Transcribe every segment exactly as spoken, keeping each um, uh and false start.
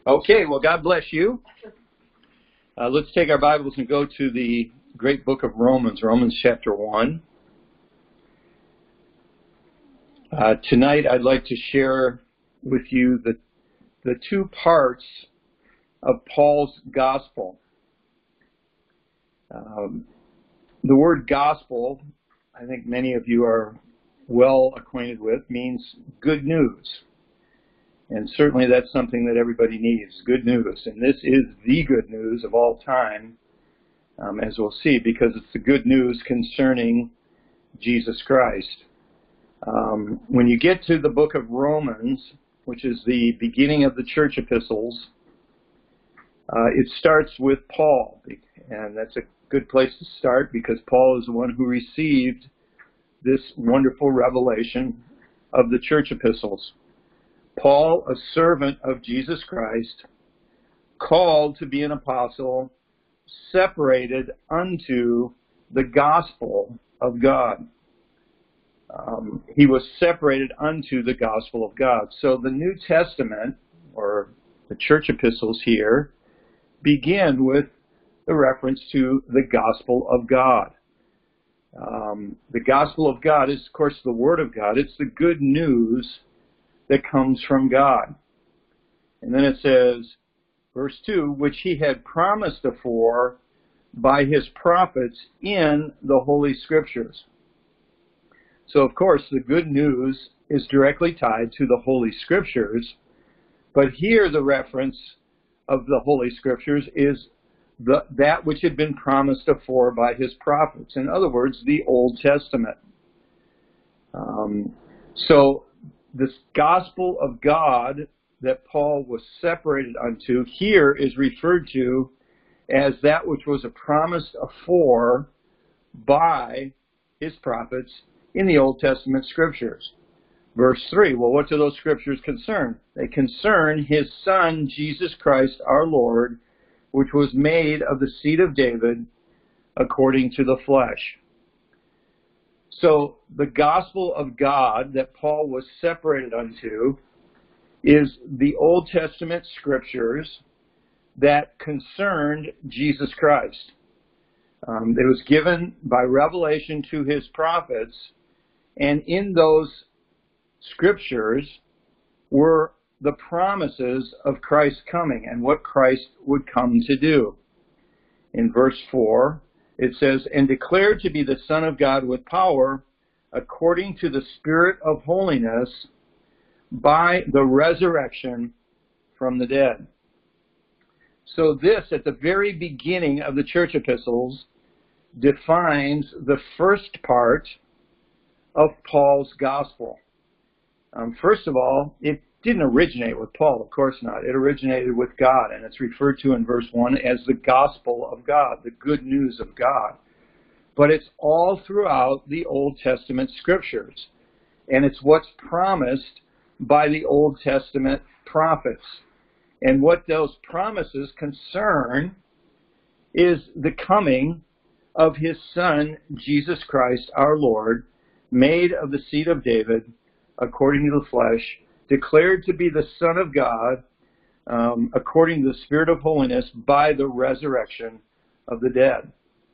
Okay, well, God bless you. Uh, let's take our Bibles and go to the great book of Romans, Romans chapter one. Uh, tonight, I'd like to share with you the, the two parts of Paul's gospel. Um, the word gospel, I think many of you are well acquainted with, means good news. And certainly that's something that everybody needs, good news. And this is the good news of all time, um, as we'll see, because it's the good news concerning Jesus Christ. Um, when you get to the book of Romans, which is the beginning of the church epistles, uh, it starts with Paul. And that's a good place to start because Paul is the one who received this wonderful revelation of the church epistles. Paul, a servant of Jesus Christ, called to be an apostle, separated unto the gospel of God. Um, he was separated unto the gospel of God. So the New Testament, or the church epistles here, begin with the reference to the gospel of God. Um, the gospel of God is, of course, the Word of God. It's the good news that comes from God. And then it says, verse two, which he had promised afore by his prophets in the Holy Scriptures. So, of course, the good news is directly tied to the Holy Scriptures, but here the reference of the Holy Scriptures is the, that which had been promised afore by his prophets. In other words, the Old Testament. Um, so, this gospel of God that Paul was separated unto here is referred to as that which was promised afore by his prophets in the Old Testament scriptures. Verse three, well, what do those scriptures concern? They concern his Son, Jesus Christ, our Lord, which was made of the seed of David according to the flesh. So the gospel of God that Paul was separated unto is the Old Testament scriptures that concerned Jesus Christ. Um, it was given by revelation to his prophets, and in those scriptures were the promises of Christ's coming and what Christ would come to do. In verse four, it says, and declared to be the Son of God with power, according to the Spirit of holiness, by the resurrection from the dead. So this, at the very beginning of the church epistles, defines the first part of Paul's gospel. Um, first of all, it didn't originate with Paul, of course not. It originated with God, and it's referred to in verse one as the gospel of God, the good news of God. But it's all throughout the Old Testament scriptures, and it's what's promised by the Old Testament prophets. And what those promises concern is the coming of his Son, Jesus Christ, our Lord, made of the seed of David, according to the flesh, declared to be the Son of God, um, according to the Spirit of holiness, by the resurrection of the dead.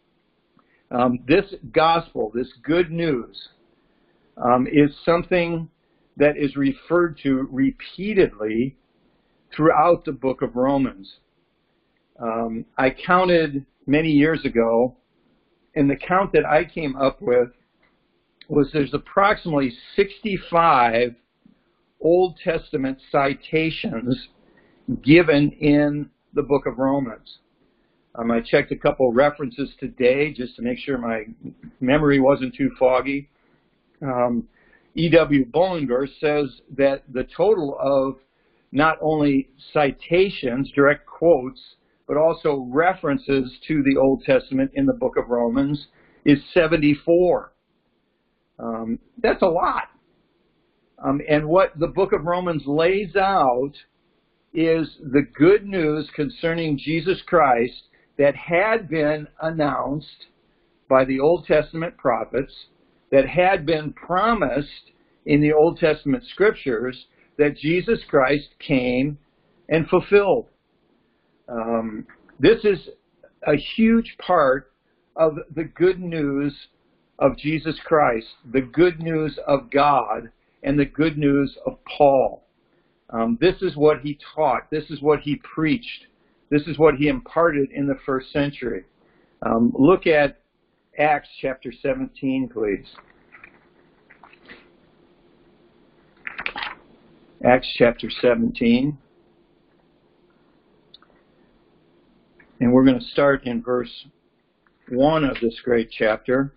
Um, this gospel, this good news, um, is something that is referred to repeatedly throughout the book of Romans. Um, I counted many years ago, and the count that I came up with was there's approximately sixty-five Old Testament citations given in the book of Romans. Um, I checked a couple references today just to make sure my memory wasn't too foggy. Um, E W Bullinger says that the total of not only citations, direct quotes, but also references to the Old Testament in the book of Romans is seventy-four. Um, that's a lot. Um, and what the book of Romans lays out is the good news concerning Jesus Christ that had been announced by the Old Testament prophets, that had been promised in the Old Testament scriptures, that Jesus Christ came and fulfilled. Um, this is a huge part of the good news of Jesus Christ, the good news of God, and the good news of Paul. Um, this is what he taught. This is what he preached. This is what he imparted in the first century. Um, look at Acts chapter seventeen, please. Acts chapter seventeen. And we're going to start in verse one of this great chapter.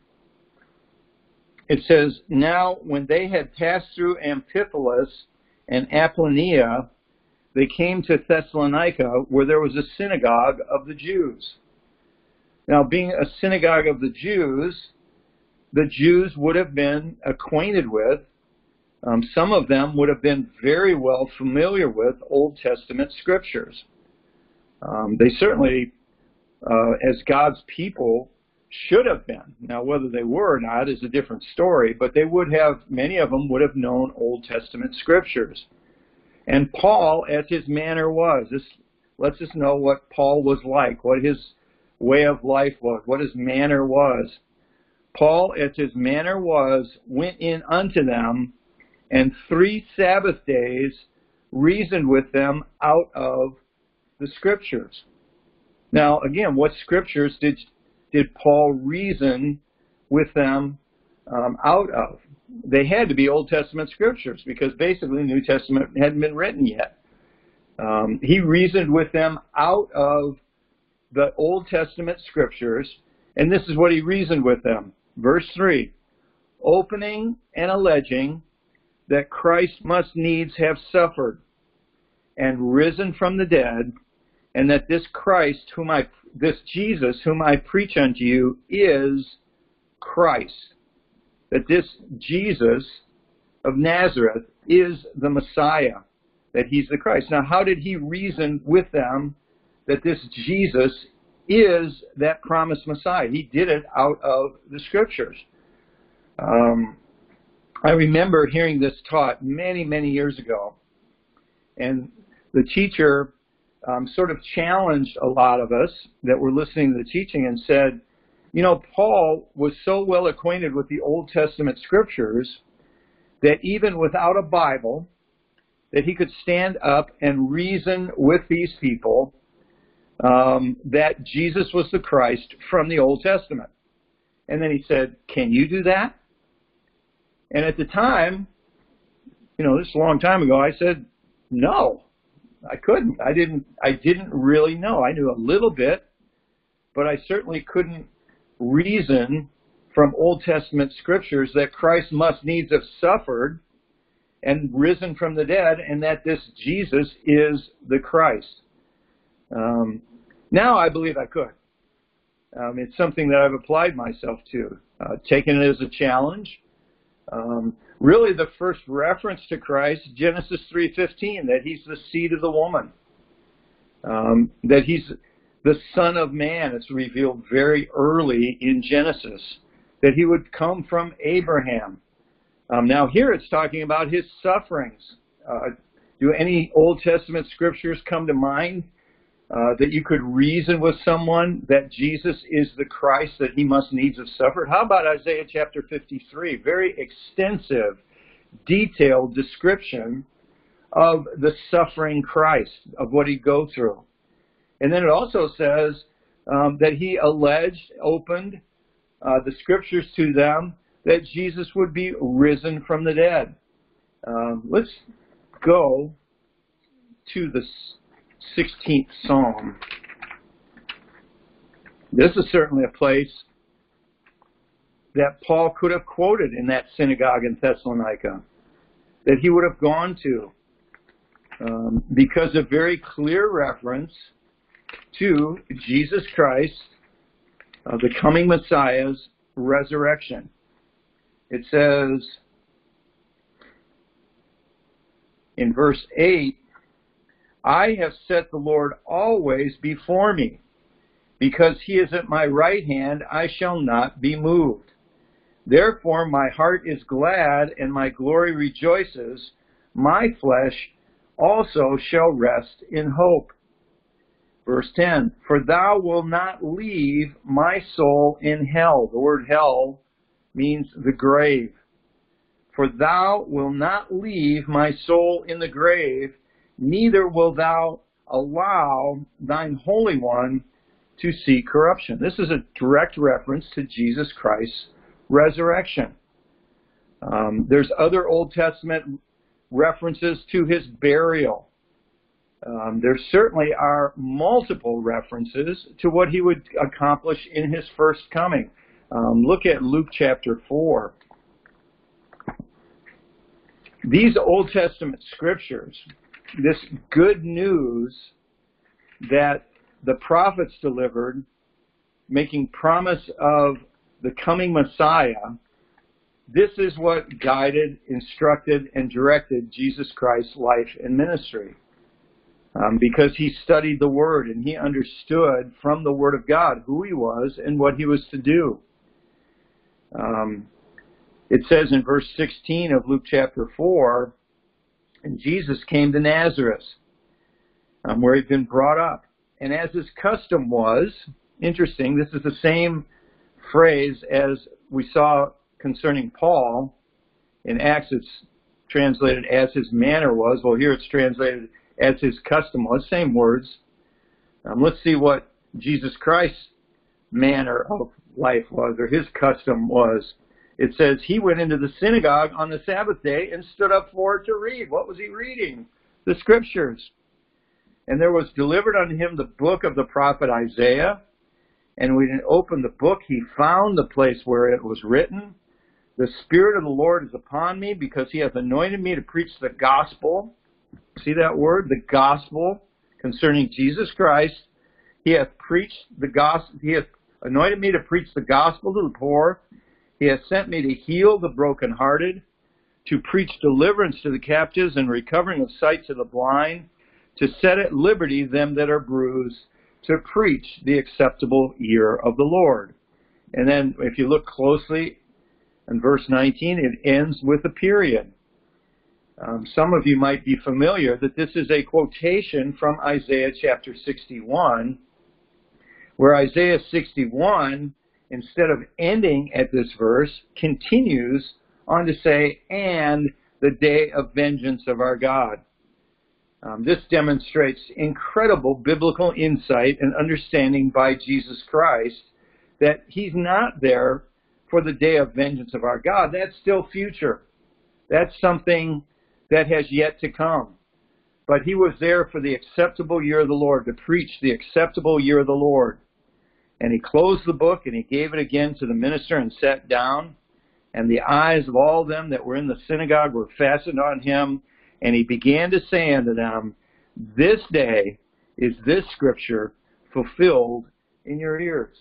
It says, "Now when they had passed through Amphipolis and Apollonia, they came to Thessalonica, where there was a synagogue of the Jews." Now, being a synagogue of the Jews, the Jews would have been acquainted with, um, some of them would have been very well familiar with Old Testament scriptures. Um, they certainly, uh, as God's people, should have been. Now, whether they were or not is a different story, but they would have, many of them would have known Old Testament scriptures. And Paul, as his manner was, this lets us know what Paul was like, what his way of life was, what his manner was. Paul, as his manner was, went in unto them, and three Sabbath days reasoned with them out of the scriptures. Now, again, what scriptures did did Paul reason with them um, out of? They had to be Old Testament scriptures, because basically the New Testament hadn't been written yet. Um, he reasoned with them out of the Old Testament scriptures, and this is what he reasoned with them. Verse three, "Opening and alleging that Christ must needs have suffered and risen from the dead, and that this Christ, whom I, this Jesus, whom I preach unto you, is Christ." That this Jesus of Nazareth is the Messiah, that he's the Christ. Now, how did he reason with them that this Jesus is that promised Messiah? He did it out of the scriptures. Um, I remember hearing this taught many, many years ago, and the teacher um, sort of challenged a lot of us that were listening to the teaching and said, you know, Paul was so well acquainted with the Old Testament scriptures that even without a Bible, that he could stand up and reason with these people um, that Jesus was the Christ from the Old Testament. And then he said, "Can you do that?" And at the time, you know, this is a long time ago, I said, no, I couldn't. I didn't, I didn't really know. I knew a little bit, but I certainly couldn't reason from Old Testament scriptures that Christ must needs have suffered and risen from the dead, and that this Jesus is the Christ. Um, now I believe I could. Um, it's something that I've applied myself to, uh, taken it as a challenge. Um, really, the first reference to Christ, Genesis three fifteen, that he's the seed of the woman, um, that he's the Son of Man. It's revealed very early in Genesis that he would come from Abraham. Um, now here it's talking about his sufferings. Uh, do any Old Testament scriptures come to mind uh, that you could reason with someone that Jesus is the Christ, that he must needs have suffered? How about Isaiah chapter fifty-three? Very extensive, detailed description of the suffering Christ, of what he'd go through. And then it also says um, that he alleged, opened uh, the scriptures to them, that Jesus would be risen from the dead. Um, let's go to the sixteenth Psalm. This is certainly a place that Paul could have quoted in that synagogue in Thessalonica, that he would have gone to, um, because of very clear reference to Jesus Christ, uh, the coming Messiah's resurrection. It says in verse eight, "I have set the Lord always before me. Because he is at my right hand, I shall not be moved. Therefore my heart is glad and my glory rejoices. My flesh also shall rest in hope. Verse ten, for thou wilt not leave my soul in hell. The word hell means the grave. For thou wilt not leave my soul in the grave, neither wilt thou allow thine Holy One to see corruption. This is a direct reference to Jesus Christ's resurrection. Um, there's other Old Testament references to his burial. Um, there certainly are multiple references to what he would accomplish in his first coming. Um, look at Luke chapter four. These Old Testament scriptures, this good news that the prophets delivered, making promise of the coming Messiah, this is what guided, instructed, and directed Jesus Christ's life and ministry. Um, because he studied the Word and he understood from the Word of God who he was and what he was to do. Um, it says in verse sixteen of Luke chapter four, and Jesus came to Nazareth, um, where he'd been brought up. And as his custom was, interesting, this is the same phrase as we saw concerning Paul. In Acts it's translated as his manner was. Well, here it's translated as his custom was. Same words. Um, let's see what Jesus Christ's manner of life was, or his custom was. It says, he went into the synagogue on the Sabbath day and stood up for it to read. What was he reading? The Scriptures. And there was delivered unto him the book of the prophet Isaiah. And when he opened the book, he found the place where it was written, the Spirit of the Lord is upon me, because he hath anointed me to preach the gospel. See that word? The gospel concerning Jesus Christ. He hath preached the gospel. He hath anointed me to preach the gospel to the poor. He hath sent me to heal the brokenhearted, to preach deliverance to the captives and recovering of sight to the blind, to set at liberty them that are bruised, to preach the acceptable year of the Lord. And then if you look closely in verse nineteen, it ends with a period. Um, some of you might be familiar that this is a quotation from Isaiah chapter sixty-one, where Isaiah sixty-one, instead of ending at this verse, continues on to say, and the day of vengeance of our God. Um, this demonstrates incredible biblical insight and understanding by Jesus Christ that he's not there for the day of vengeance of our God. That's still future. That's something that has yet to come. But he was there for the acceptable year of the Lord, to preach the acceptable year of the Lord. And he closed the book and he gave it again to the minister and sat down. And the eyes of all them that were in the synagogue were fastened on him. And he began to say unto them, this day is this scripture fulfilled in your ears.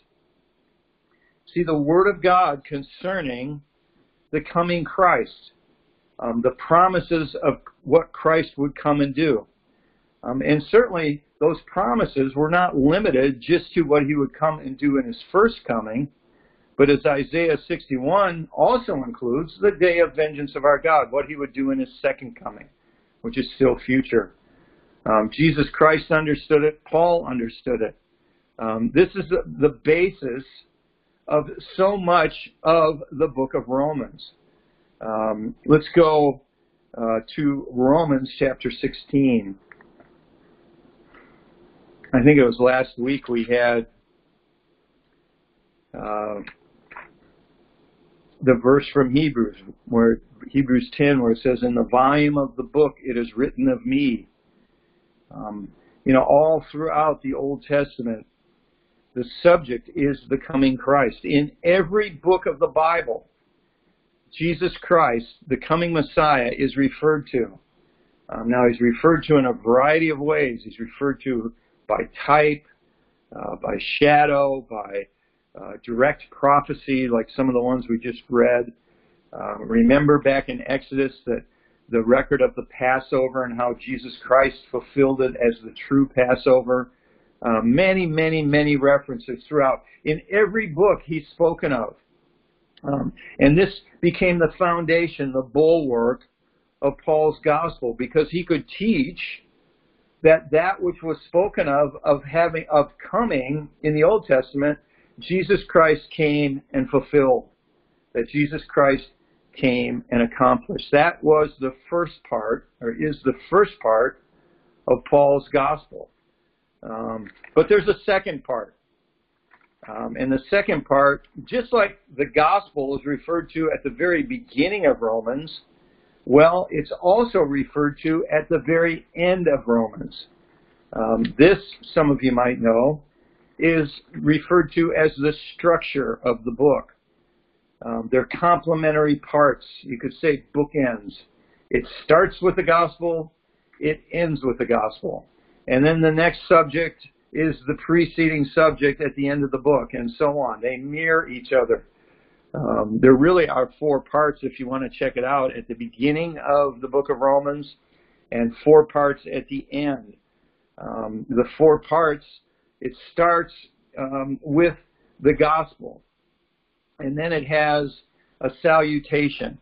See, the word of God concerning the coming Christ. Um, the promises of what Christ would come and do. Um, and certainly those promises were not limited just to what he would come and do in his first coming, but as Isaiah sixty-one also includes the day of vengeance of our God, what he would do in his second coming, which is still future. Um, Jesus Christ understood it. Paul understood it. Um, this is the, the basis of so much of the book of Romans. Um, let's go uh, to Romans chapter sixteen. I think it was last week we had uh, the verse from Hebrews, where Hebrews ten, where it says, in the volume of the book it is written of me. Um, you know, all throughout the Old Testament, the subject is the coming Christ. In every book of the Bible, Jesus Christ, the coming Messiah, is referred to. Um, now, he's referred to in a variety of ways. He's referred to by type, uh, by shadow, by uh, direct prophecy, like some of the ones we just read. Uh, remember back in Exodus that the record of the Passover and how Jesus Christ fulfilled it as the true Passover. Uh, many, many, many references throughout. In every book he's spoken of. Um, and this became the foundation, the bulwark of Paul's gospel, because he could teach that that which was spoken of, of having, of coming in the Old Testament, Jesus Christ came and fulfilled. That Jesus Christ came and accomplished. That was the first part, or is the first part of Paul's gospel. Um, but there's a second part. Um, and the second part, just like the gospel is referred to at the very beginning of Romans, well, it's also referred to at the very end of Romans. Um, this, some of you might know, is referred to as the structure of the book. Um, they're complementary parts. You could say bookends. It starts with the gospel, it ends with the gospel. And then the next subject is the preceding subject at the end of the book, and so on. They mirror each other. Um, there really are four parts, if you want to check it out, at the beginning of the book of Romans, and four parts at the end. Um, the four parts, it starts um, with the gospel, and then it has a salutation.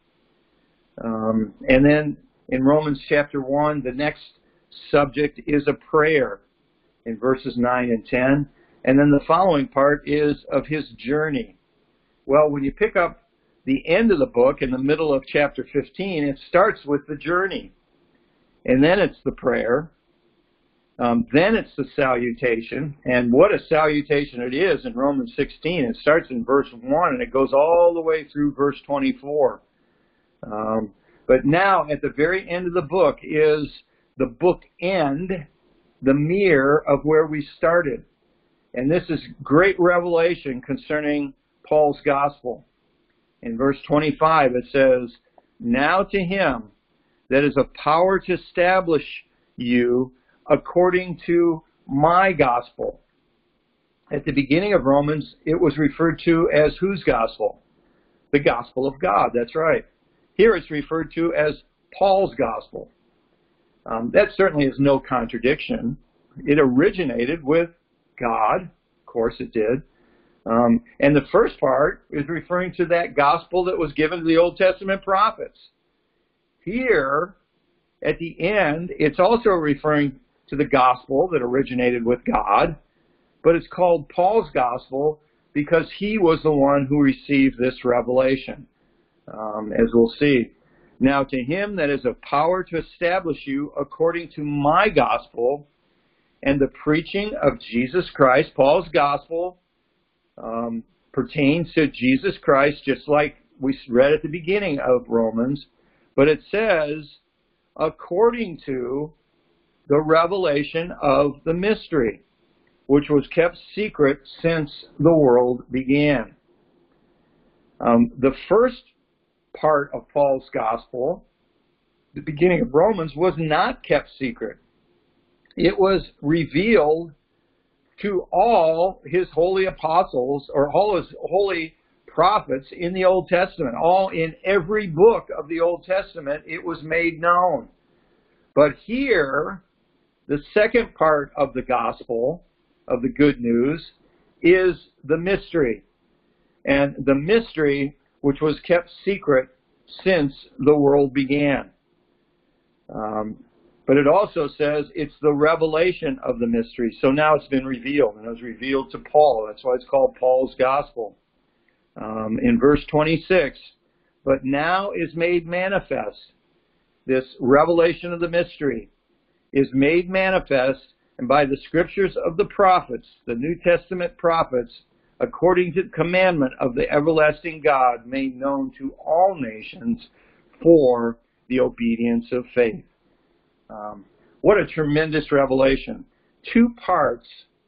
Um, and then in Romans chapter one, the next subject is a prayer in verses nine and ten. And then the following part is of his journey. Well, when you pick up the end of the book in the middle of chapter fifteen, it starts with the journey. And then it's the prayer. Um, then it's the salutation. And what a salutation it is in Romans sixteen. It starts in verse one and it goes all the way through verse twenty-four. Um, but now at the very end of the book is the book end, the mirror of where we started. And this is great revelation concerning Paul's gospel. In verse twenty-five it says, "Now to him that is a power to establish you according to my gospel." At the beginning of Romans, it was referred to as whose gospel? The gospel of God, that's right. Here it's referred to as Paul's gospel. Um, that certainly is no contradiction. It originated with God. Of course it did. Um, and the first part is referring to that gospel that was given to the Old Testament prophets. Here, at the end, it's also referring to the gospel that originated with God, but it's called Paul's gospel because he was the one who received this revelation, um, as we'll see. "Now to him that is a power to establish you according to my gospel and the preaching of Jesus Christ." Paul's gospel um, pertains to Jesus Christ, just like we read at the beginning of Romans, but it says, according to the revelation of the mystery, which was kept secret since the world began. Um, the first part of Paul's gospel, the beginning of Romans, was not kept secret. It was revealed to all his holy apostles, or all his holy prophets in the Old Testament. All in every book of the Old Testament, it was made known. But here, the second part of the gospel, of the good news, is the mystery. And the mystery which was kept secret since the world began. Um, but it also says it's the revelation of the mystery. So now it's been revealed, and it was revealed to Paul. That's why it's called Paul's gospel. Um, in verse twenty-six, "But now is made manifest," this revelation of the mystery is made manifest, and by the scriptures of the prophets, the New Testament prophets, according to the commandment of the everlasting God, made known to all nations for the obedience of faith. Um, what a tremendous revelation. Two parts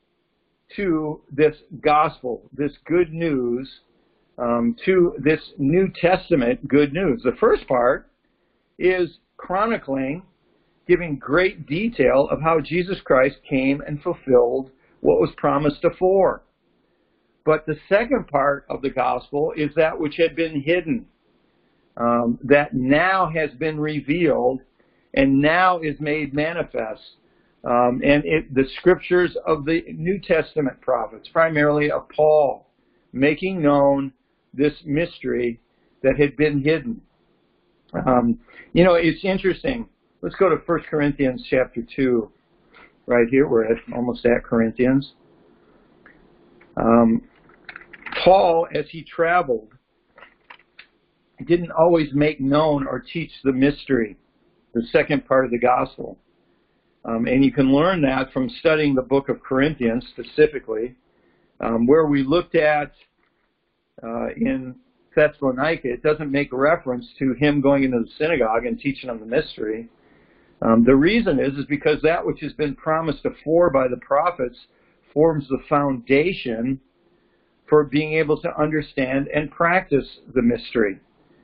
to this gospel, this good news, um, to this New Testament good news. The first part is chronicling, giving great detail of how Jesus Christ came and fulfilled what was promised afore. But the second part of the gospel is that which had been hidden, um, that now has been revealed and now is made manifest. Um, and it, the scriptures of the New Testament prophets, primarily of Paul, making known this mystery that had been hidden. Um, you know, it's interesting. Let's go to First Corinthians chapter two. Right here, we're at, almost at Corinthians. Um, Paul, as he traveled, didn't always make known or teach the mystery, the second part of the gospel. Um, and you can learn that from studying the book of Corinthians specifically, um, where we looked at uh, in Thessalonica, it doesn't make reference to him going into the synagogue and teaching them the mystery. Um, the reason is, is because that which has been promised afore by the prophets forms the foundation for being able to understand and practice the mystery.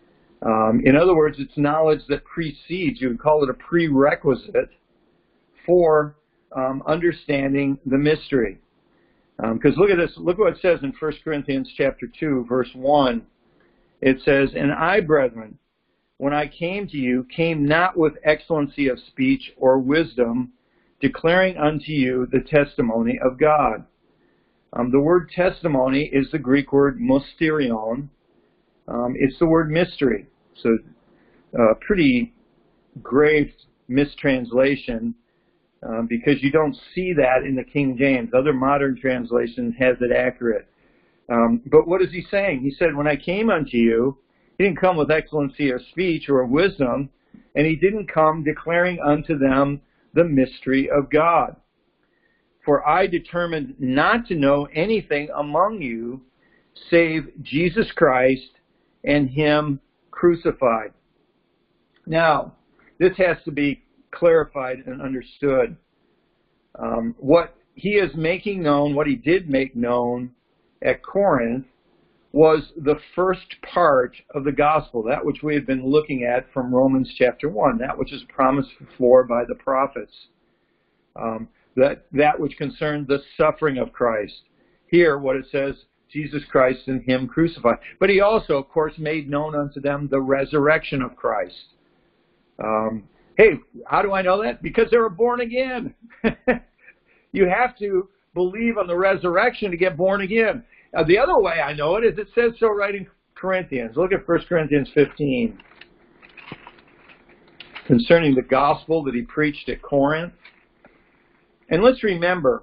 Um, in other words, it's knowledge that precedes, you would call it a prerequisite for um, understanding the mystery. Because um, look at this, look what it says in First Corinthians chapter two, verse one. It says, "And I, brethren, when I came to you, came not with excellency of speech or wisdom, declaring unto you the testimony of God." Um, the word testimony is the Greek word mysterion. Um, it's the word mystery. So a uh, pretty grave mistranslation uh, because you don't see that in the King James. Other modern translations has it accurate. Um, but what is he saying? He said, when I came unto you, he didn't come with excellency of speech or wisdom, and he didn't come declaring unto them the mystery of God. For I determined not to know anything among you save Jesus Christ and him crucified. Now, this has to be clarified and understood. Um, what he is making known, what he did make known at Corinth, was the first part of the gospel, that which we have been looking at from Romans chapter one, that which is promised before by the prophets, um, that, that which concerned the suffering of Christ. Here, what it says, Jesus Christ and him crucified. But he also, of course, made known unto them the resurrection of Christ. Um, hey, how do I know that? Because they were born again. You have to believe on the resurrection to get born again. Now, the other way I know it is it says so right in Corinthians. Look at First Corinthians fifteen. Concerning the gospel that he preached at Corinth. And let's remember,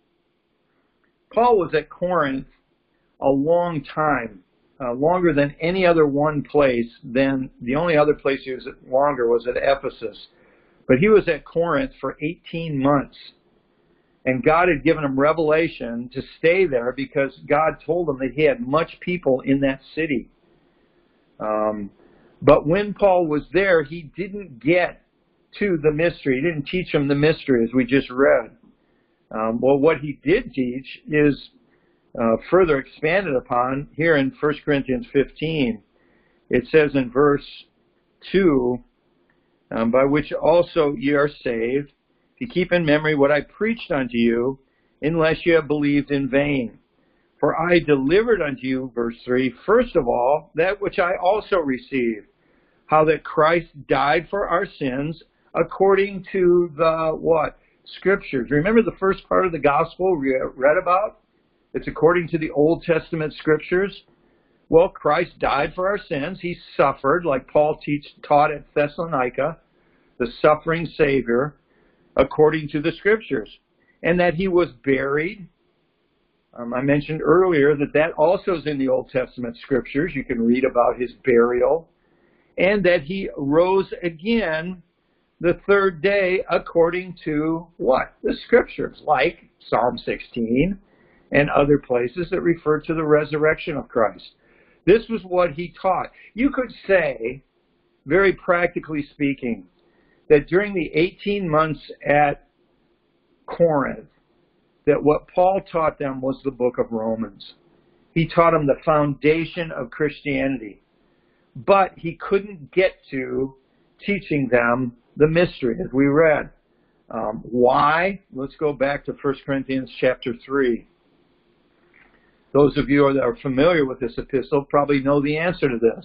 Paul was at Corinth a long time, uh, longer than any other one place. Then the only other place he was at longer was at Ephesus. But he was at Corinth for eighteen months. And God had given him revelation to stay there because God told him that he had much people in that city. Um, but when Paul was there, he didn't get to the mystery. He didn't teach them the mystery as we just read. Um, well, what he did teach is uh, further expanded upon here in First Corinthians fifteen. It says in verse two, um, by which also ye are saved, if you keep in memory what I preached unto you, unless you have believed in vain. For I delivered unto you, verse three, first of all, that which I also received, how that Christ died for our sins according to the, what? Scriptures. Remember the first part of the gospel we read about? It's according to the Old Testament Scriptures. Well, Christ died for our sins. He suffered, like Paul teach, taught at Thessalonica, the suffering Savior, according to the Scriptures. And that he was buried. Um, I mentioned earlier that that also is in the Old Testament Scriptures. You can read about his burial. And that he rose again the third day according to what? The Scriptures, like Psalm sixteen and other places that refer to the resurrection of Christ. This was what he taught. You could say, very practically speaking, that during the eighteen months at Corinth, that what Paul taught them was the book of Romans. He taught them the foundation of Christianity. But he couldn't get to teaching them the mystery, as we read. Um, why? Let's go back to First Corinthians chapter three. Those of you that are familiar with this epistle probably know the answer to this.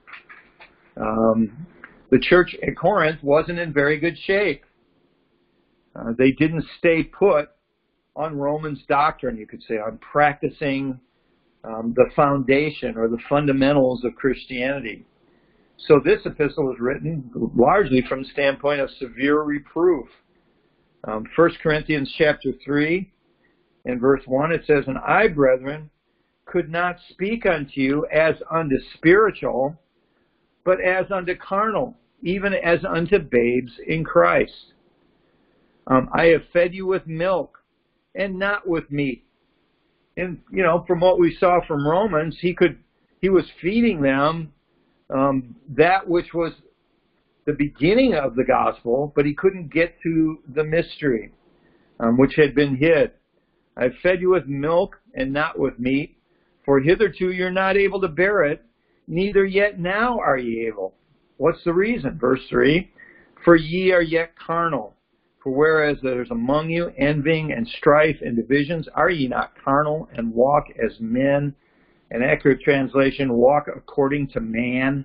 Um, the church at Corinth wasn't in very good shape. Uh, they didn't stay put on Romans doctrine, you could say, on practicing um, the foundation or the fundamentals of Christianity. So this epistle was written largely from the standpoint of severe reproof. Um, First Corinthians chapter three and verse one, it says, "And I, brethren, could not speak unto you as unto spiritual, but as unto carnal, even as unto babes in Christ. Um, I have fed you with milk and not with meat." And, you know, from what we saw from Romans, he could, he was feeding them um, that which was the beginning of the gospel, but he couldn't get to the mystery, um, which had been hid. "I've fed you with milk and not with meat, for hitherto you're not able to bear it, neither yet now are ye able." What's the reason? Verse three, "For ye are yet carnal. For whereas there's among you envying and strife and divisions, are ye not carnal and walk as men?" An accurate translation, "walk according to man."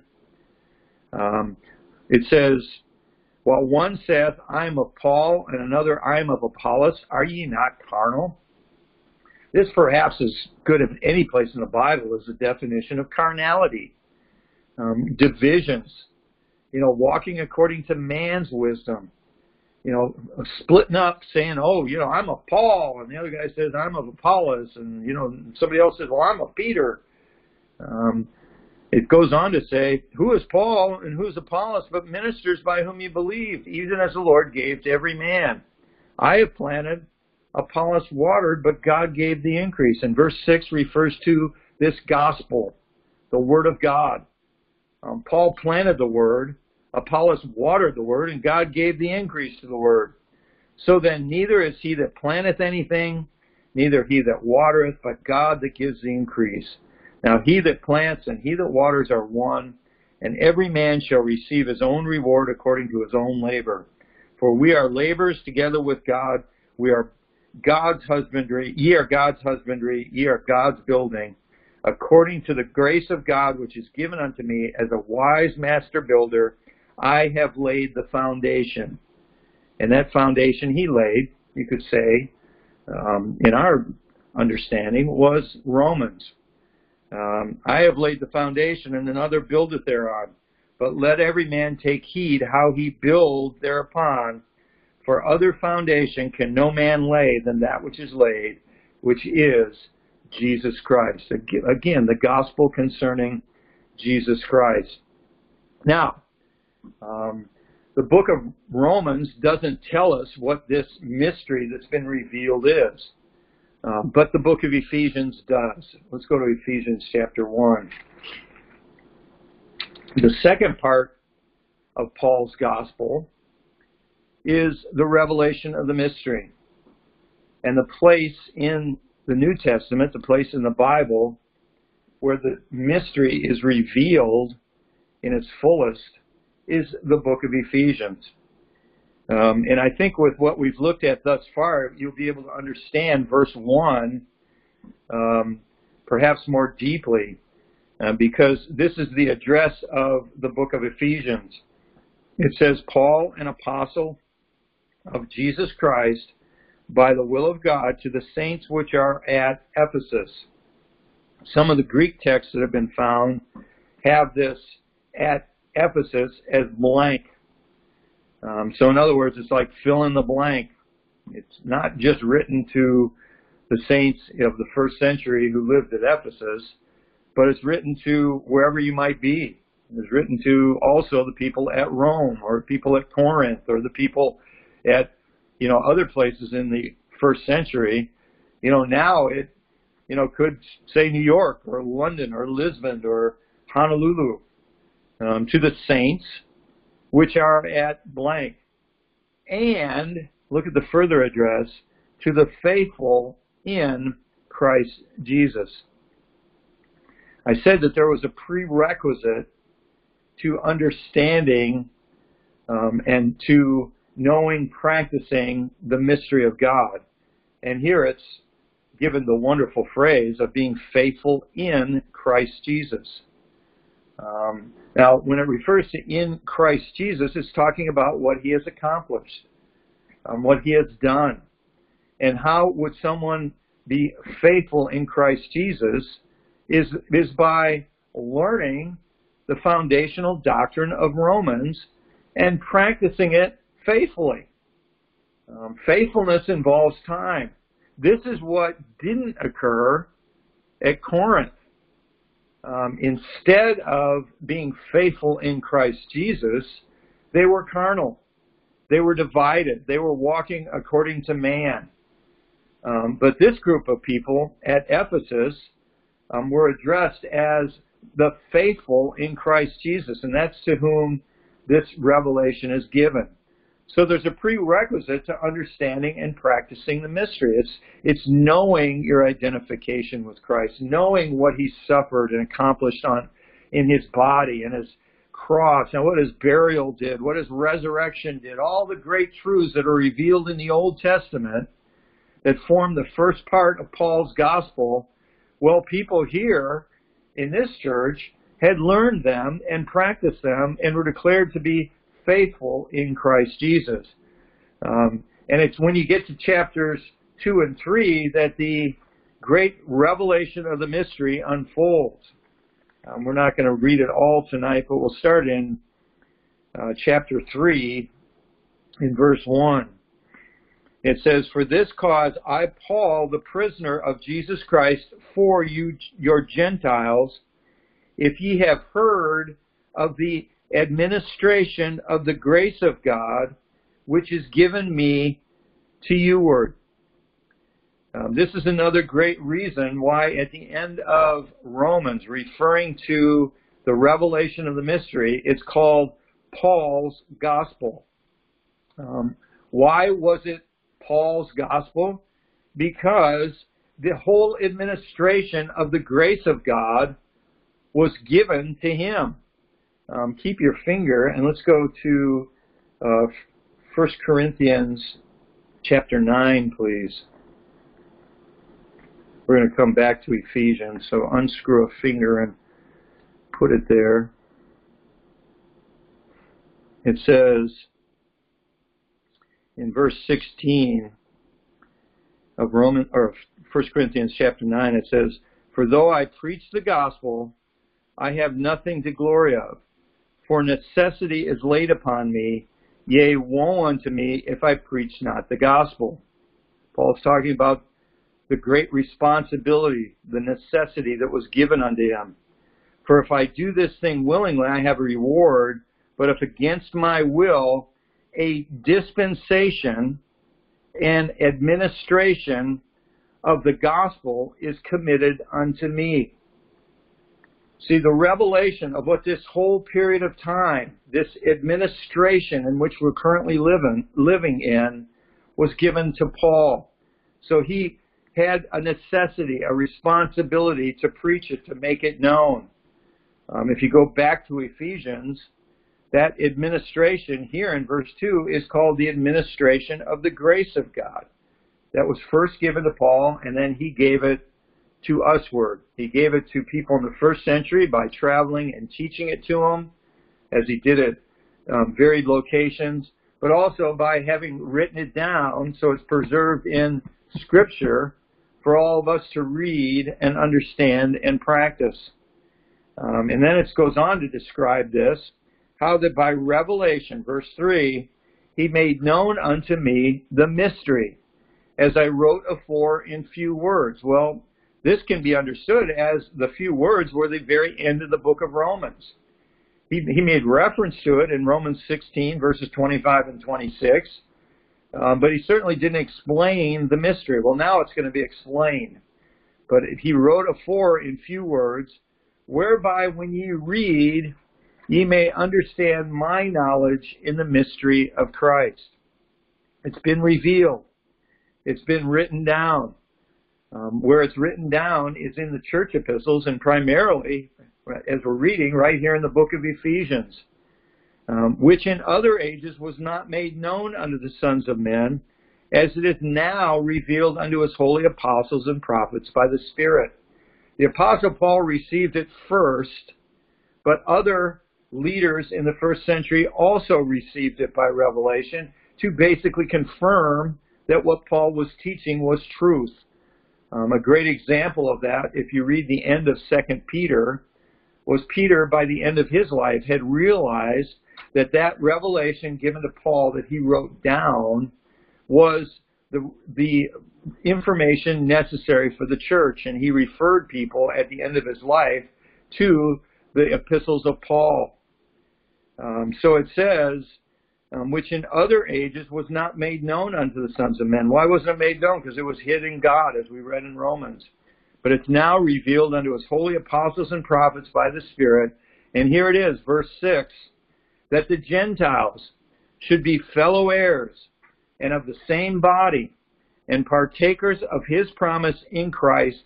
Um, it says, "While one saith, I'm of Paul, and another, I'm of Apollos, are ye not carnal?" This perhaps is good if any place in the Bible is a definition of carnality. Um, divisions, you know, walking according to man's wisdom. You know, splitting up, saying, "Oh, you know, I'm of Paul," and the other guy says, "I'm of Apollos," and, you know, somebody else says, "Well, I'm of Peter." Um, it goes on to say, "Who is Paul and who is Apollos, but ministers by whom you believed, even as the Lord gave to every man. I have planted, Apollos watered, but God gave the increase." And verse six refers to this gospel, the Word of God. Um, Paul planted the Word, Apollos watered the Word, and God gave the increase to the Word. "So then neither is he that planteth anything, neither he that watereth, but God that gives the increase. Now he that plants and he that waters are one, and every man shall receive his own reward according to his own labor. For we are laborers together with God. We are God's husbandry. Ye are God's husbandry. Ye are God's building. According to the grace of God which is given unto me as a wise master builder, I have laid the foundation." And that foundation he laid, you could say, um, in our understanding, was Romans. Um, "I have laid the foundation, and another buildeth thereon. But let every man take heed how he build thereupon. For other foundation can no man lay than that which is laid, which is Jesus Christ." Again, the gospel concerning Jesus Christ. Now, um, the book of Romans doesn't tell us what this mystery that's been revealed is. Uh, but the book of Ephesians does. Let's go to Ephesians chapter one. The second part of Paul's gospel is the revelation of the mystery. And the place in the New Testament, the place in the Bible, where the mystery is revealed in its fullest, is the book of Ephesians. Um, and I think with what we've looked at thus far, you'll be able to understand verse one um, perhaps more deeply, uh, because this is the address of the book of Ephesians. It says, "Paul, an apostle of Jesus Christ, by the will of God, to the saints which are at Ephesus." Some of the Greek texts that have been found have this "at Ephesus" as blank. Um, so in other words, it's like fill in the blank. It's not just written to the saints of the first century who lived at Ephesus, but it's written to wherever you might be. It's written to also the people at Rome, or people at Corinth, or the people at, you know, other places in the first century. You know, now it, you know, could say New York or London or Lisbon or Honolulu. Um, to the saints which are at blank. And, look at the further address, to the faithful in Christ Jesus. I said that there was a prerequisite to understanding um, and to knowing, practicing the mystery of God. And here it's given the wonderful phrase of being faithful in Christ Jesus. Um, now, when it refers to in Christ Jesus, it's talking about what he has accomplished, um, what he has done. And how would someone be faithful in Christ Jesus is, is by learning the foundational doctrine of Romans and practicing it faithfully. Um, faithfulness involves time. This is what didn't occur at Corinth. Um, instead of being faithful in Christ Jesus, they were carnal. They were divided. They were walking according to man. Um, but this group of people at Ephesus um, were addressed as the faithful in Christ Jesus, and that's to whom this revelation is given. So there's a prerequisite to understanding and practicing the mystery. It's, it's knowing your identification with Christ, knowing what he suffered and accomplished on in his body and his cross, and what his burial did, what his resurrection did, all the great truths that are revealed in the Old Testament that form the first part of Paul's gospel. Well, people here in this church had learned them and practiced them and were declared to be faithful in Christ Jesus. Um, and it's when you get to chapters two and three that the great revelation of the mystery unfolds. Um, we're not going to read it all tonight, but we'll start in uh, chapter three in verse one. It says, "For this cause I, Paul, the prisoner of Jesus Christ, for you, your Gentiles, if ye have heard of the administration of the grace of God, which is given me to youward." Um, this is another great reason why at the end of Romans, referring to the revelation of the mystery, it's called Paul's gospel. Um, why was it Paul's gospel? Because the whole administration of the grace of God was given to him. Um, keep your finger and let's go to uh, First Corinthians chapter nine, please. We're going to come back to Ephesians, so unscrew a finger and put it there. It says in verse sixteen of Roman or First Corinthians chapter nine, it says, "For though I preach the gospel, I have nothing to glory of. For necessity is laid upon me, yea, woe unto me if I preach not the gospel." Paul's talking about the great responsibility, the necessity that was given unto him. "For if I do this thing willingly, I have a reward, but if against my will, a dispensation and administration of the gospel is committed unto me." See, the revelation of what this whole period of time, this administration in which we're currently living, living in, was given to Paul. So he had a necessity, a responsibility to preach it, to make it known. Um, if you go back to Ephesians, that administration here in verse two is called the administration of the grace of God. That was first given to Paul, and then he gave it to usward. He gave it to people in the first century by traveling and teaching it to them, as he did at um, varied locations, but also by having written it down so it's preserved in Scripture for all of us to read and understand and practice. Um, and then it goes on to describe this, how that by revelation, verse three, he made known unto me the mystery, as I wrote afore in few words. Well, this can be understood as the few words were the very end of the book of Romans. He, he made reference to it in Romans sixteen, verses twenty-five and twenty-six, um, but he certainly didn't explain the mystery. Well, now it's going to be explained. But he wrote afore in few words, whereby when ye read, ye may understand my knowledge in the mystery of Christ. It's been revealed. It's been written down. Um, where it's written down is in the church epistles, and primarily, as we're reading, right here in the book of Ephesians, um, which in other ages was not made known unto the sons of men, as it is now revealed unto his holy apostles and prophets by the Spirit. The Apostle Paul received it first, but other leaders in the first century also received it by revelation to basically confirm that what Paul was teaching was truth. Um, a great example of that, if you read the end of Second Peter, was Peter, by the end of his life, had realized that that revelation given to Paul that he wrote down was the, the information necessary for the church. And he referred people at the end of his life to the epistles of Paul. Um, so it says, um, which in other ages was not made known unto the sons of men. Why wasn't it made known? Because it was hid in God, as we read in Romans. But it's now revealed unto his holy apostles and prophets by the Spirit. And here it is, verse six, that the Gentiles should be fellow heirs and of the same body and partakers of his promise in Christ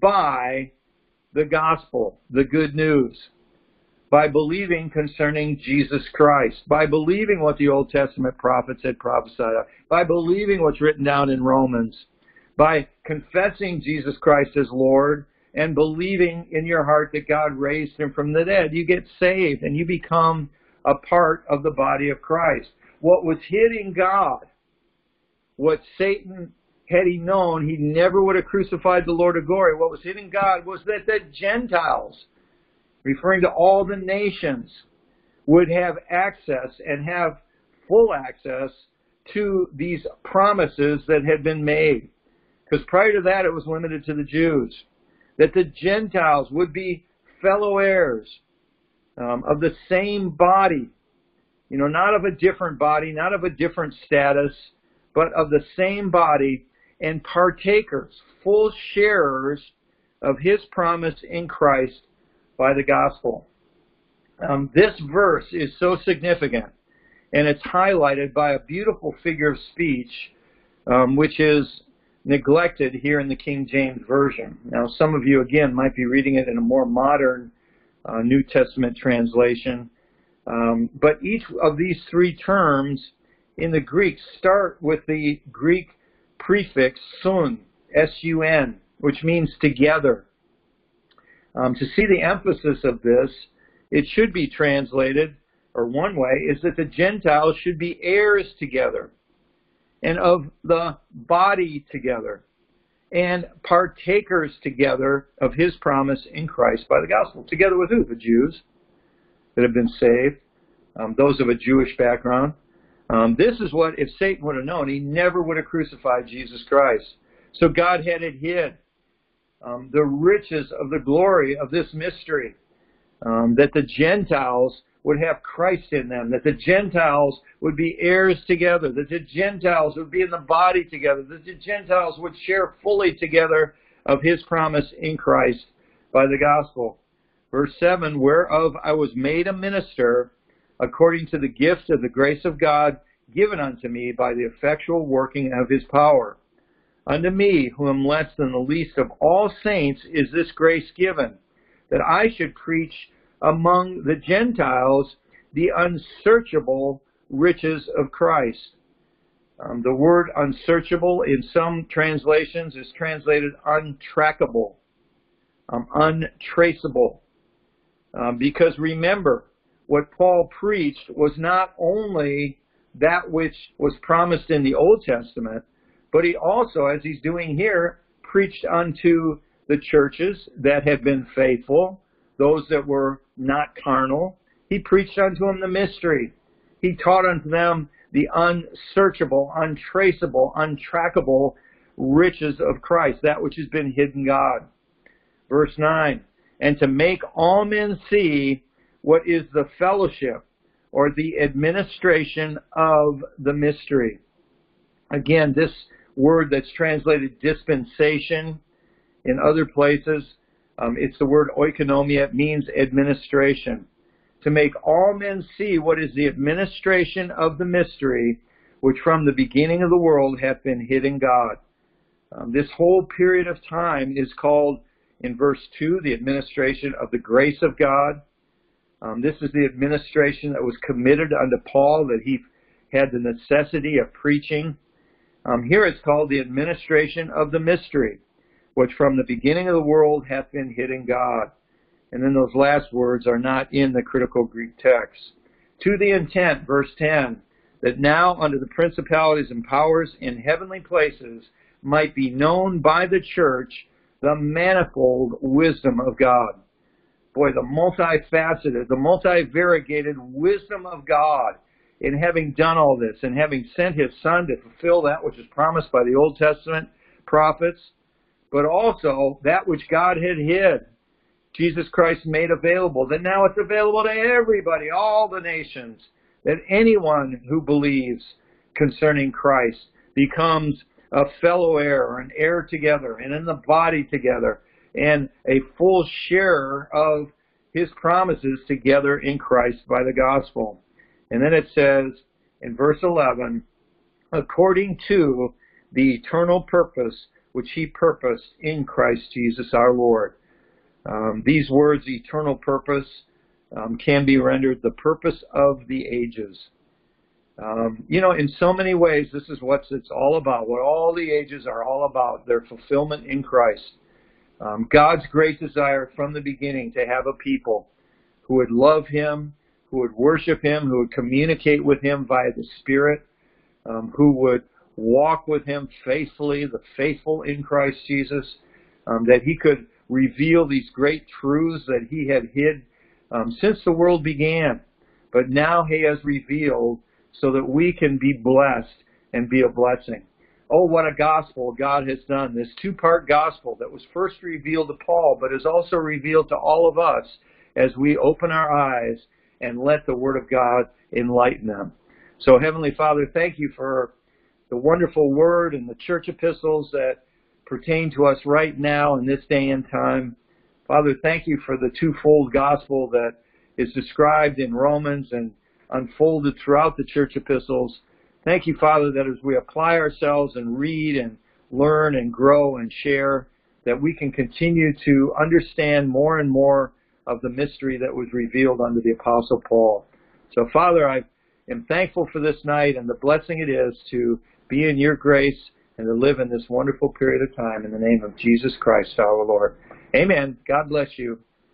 by the gospel, the good news, by believing concerning Jesus Christ, by believing what the Old Testament prophets had prophesied of, by believing what's written down in Romans, by confessing Jesus Christ as Lord and believing in your heart that God raised him from the dead. You get saved and you become a part of the body of Christ. What was hid in God, what Satan, had he known, he never would have crucified the Lord of glory. What was hid in God was that the Gentiles, referring to all the nations, would have access and have full access to these promises that had been made. Because prior to that, it was limited to the Jews. That the Gentiles would be fellow heirs um, of the same body. You know, not of a different body, not of a different status, but of the same body, and partakers, full sharers of his promise in Christ by the gospel. Um, this verse is so significant, and it's highlighted by a beautiful figure of speech, um, which is neglected here in the King James Version. Now, some of you, again, might be reading it in a more modern uh, New Testament translation, um, but each of these three terms in the Greek start with the Greek prefix sun, S U N, which means together. Um, to see the emphasis of this, it should be translated, or one way, is that the Gentiles should be heirs together, and of the body together, and partakers together of his promise in Christ by the gospel. Together with who? The Jews that have been saved, um, those of a Jewish background. Um, this is what, if Satan would have known, he never would have crucified Jesus Christ. So God had it hid. Um, the riches of the glory of this mystery, um, that the Gentiles would have Christ in them, that the Gentiles would be heirs together, that the Gentiles would be in the body together, that the Gentiles would share fully together of his promise in Christ by the gospel. Verse seven, whereof I was made a minister according to the gift of the grace of God given unto me by the effectual working of his power. Unto me, who am less than the least of all saints, is this grace given, that I should preach among the Gentiles the unsearchable riches of Christ. Um, the word unsearchable in some translations is translated untrackable, um, untraceable. Um, because remember, what Paul preached was not only that which was promised in the Old Testament, but he also, as he's doing here, preached unto the churches that had been faithful, those that were not carnal. He preached unto them the mystery. He taught unto them the unsearchable, untraceable, untrackable riches of Christ, that which has been hidden God. Verse nine, and to make all men see what is the fellowship or the administration of the mystery. Again, this word that's translated dispensation in other places, um, it's the word oikonomia. It means administration. To make all men see what is the administration of the mystery, which from the beginning of the world hath been hid in God. Um, this whole period of time is called, in verse two, the administration of the grace of God. Um, this is the administration that was committed unto Paul, that he had the necessity of preaching. Um, here it's called the administration of the mystery, which from the beginning of the world hath been hid in God. And then those last words are not in the critical Greek text. To the intent, verse ten, that now under the principalities and powers in heavenly places might be known by the church the manifold wisdom of God. boy, the multifaceted, the multivariegated wisdom of God in having done all this and having sent his Son to fulfill that which is promised by the Old Testament prophets, but also that which God had hid, Jesus Christ made available, that now it's available to everybody, all the nations, that anyone who believes concerning Christ becomes a fellow heir or an heir together and in the body together and a full sharer of his promises together in Christ by the gospel. And then it says in verse eleven, according to the eternal purpose which he purposed in Christ Jesus our Lord. Um, these words, eternal purpose, um, can be rendered the purpose of the ages. Um, you know, in so many ways, this is what it's all about, what all the ages are all about, their fulfillment in Christ. Um, God's great desire from the beginning to have a people who would love him, who would worship him, who would communicate with him via the Spirit, um, who would walk with him faithfully, the faithful in Christ Jesus, um, that he could reveal these great truths that he had hid um, since the world began. But now he has revealed so that we can be blessed and be a blessing. Oh, what a gospel God has done. This two-part gospel that was first revealed to Paul, but is also revealed to all of us as we open our eyes and let the Word of God enlighten them. So, Heavenly Father, thank you for the wonderful Word and the church epistles that pertain to us right now in this day and time. Father, thank you for the twofold gospel that is described in Romans and unfolded throughout the church epistles. Thank you, Father, that as we apply ourselves and read and learn and grow and share, that we can continue to understand more and more of the mystery that was revealed under the Apostle Paul. So, Father, I am thankful for this night and the blessing it is to be in your grace and to live in this wonderful period of time in the name of Jesus Christ our Lord. Amen. God bless you.